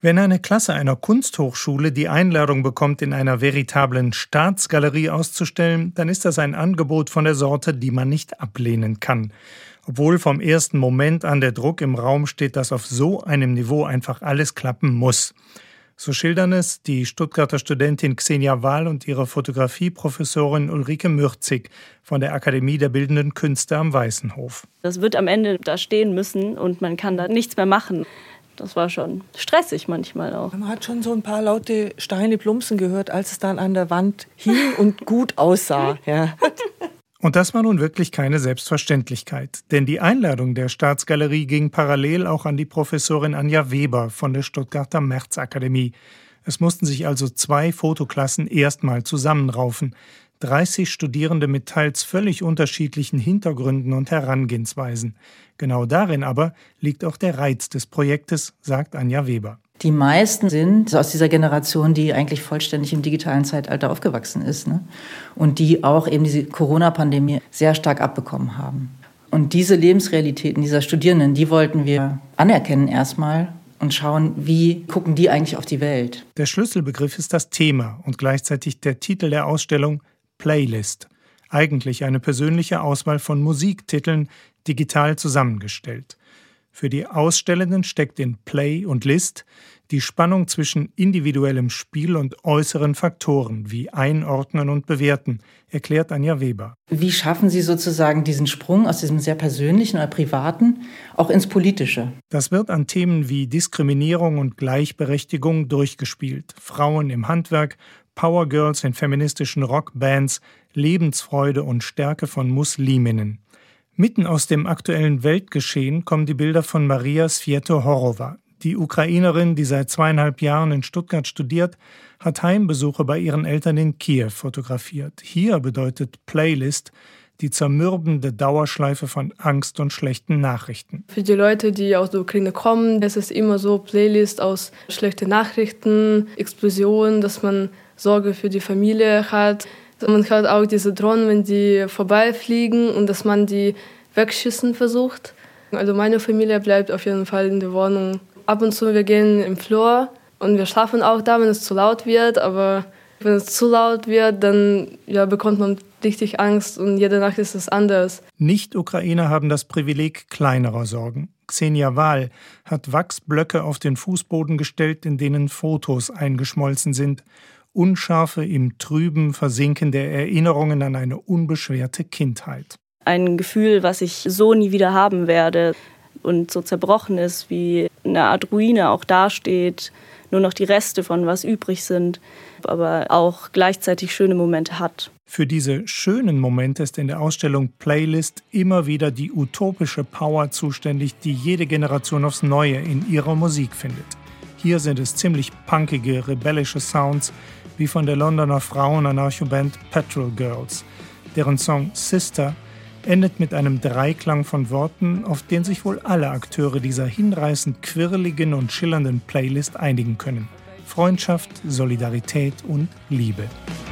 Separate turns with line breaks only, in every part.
Wenn eine Klasse einer Kunsthochschule die Einladung bekommt, in einer veritablen Staatsgalerie auszustellen, dann ist das ein Angebot von der Sorte, die man nicht ablehnen kann. Obwohl vom ersten Moment an der Druck im Raum steht, dass auf so einem Niveau einfach alles klappen muss. So schildern es die Stuttgarter Studentin Xenia Wahl und ihre Fotografieprofessorin Ulrike Mürzig von der Akademie der Bildenden Künste am Weißenhof.
Das wird am Ende da stehen müssen und man kann da nichts mehr machen. Das war schon stressig manchmal auch.
Man hat schon so ein paar laute Steine plumpsen gehört, als es dann an der Wand hing und gut aussah. Ja.
Und das war nun wirklich keine Selbstverständlichkeit. Denn die Einladung der Staatsgalerie ging parallel auch an die Professorin Anja Weber von der Stuttgarter Märzakademie. Es mussten sich also 2 Fotoklassen erstmal zusammenraufen. 30 Studierende mit teils völlig unterschiedlichen Hintergründen und Herangehensweisen. Genau darin aber liegt auch der Reiz des Projektes, sagt Anja Weber.
Die meisten sind aus dieser Generation, die eigentlich vollständig im digitalen Zeitalter aufgewachsen ist, ne? Und die auch eben diese Corona-Pandemie sehr stark abbekommen haben. Und diese Lebensrealitäten dieser Studierenden, die wollten wir anerkennen erstmal und schauen, wie gucken die eigentlich auf die Welt.
Der Schlüsselbegriff ist das Thema und gleichzeitig der Titel der Ausstellung Playlist. Eigentlich eine persönliche Auswahl von Musiktiteln, digital zusammengestellt. Für die Ausstellenden steckt in Play und List die Spannung zwischen individuellem Spiel und äußeren Faktoren wie Einordnen und Bewerten, erklärt Anja Weber.
Wie schaffen Sie sozusagen diesen Sprung aus diesem sehr persönlichen oder privaten auch ins Politische?
Das wird an Themen wie Diskriminierung und Gleichberechtigung durchgespielt. Frauen im Handwerk, Powergirls in feministischen Rockbands, Lebensfreude und Stärke von Musliminnen. Mitten aus dem aktuellen Weltgeschehen kommen die Bilder von Maria Svieto-Horova. Die Ukrainerin, die seit 2,5 Jahren in Stuttgart studiert, hat Heimbesuche bei ihren Eltern in Kiew fotografiert. Hier bedeutet Playlist die zermürbende Dauerschleife von Angst und schlechten Nachrichten.
Für die Leute, die aus der Ukraine kommen, ist es immer so Playlist aus schlechten Nachrichten, Explosionen, dass man Sorge für die Familie hat. Man hört auch diese Drohnen, wenn die vorbeifliegen und dass man die wegschießen versucht. Also meine Familie bleibt auf jeden Fall in der Wohnung. Ab und zu wir gehen im Flur und wir schlafen auch da, wenn es zu laut wird. Aber wenn es zu laut wird, dann bekommt man richtig Angst und jede Nacht ist es anders.
Nicht-Ukrainer haben das Privileg kleinerer Sorgen. Xenia Wahl hat Wachsblöcke auf den Fußboden gestellt, in denen Fotos eingeschmolzen sind. Unscharfe, im Trüben versinkende Erinnerungen an eine unbeschwerte Kindheit.
Ein Gefühl, was ich so nie wieder haben werde und so zerbrochen ist, wie eine Art Ruine auch dasteht, nur noch die Reste von was übrig sind, aber auch gleichzeitig schöne Momente hat.
Für diese schönen Momente ist in der Ausstellung Playlist immer wieder die utopische Power zuständig, die jede Generation aufs Neue in ihrer Musik findet. Hier sind es ziemlich punkige, rebellische Sounds, wie von der Londoner Frauen-Anarcho-Band Petrol Girls. Deren Song Sister endet mit einem Dreiklang von Worten, auf den sich wohl alle Akteure dieser hinreißend quirligen und schillernden Playlist einigen können. Freundschaft, Solidarität und Liebe.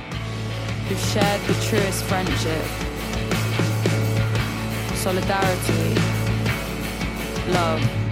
We've shared the truest friendship, solidarity, love.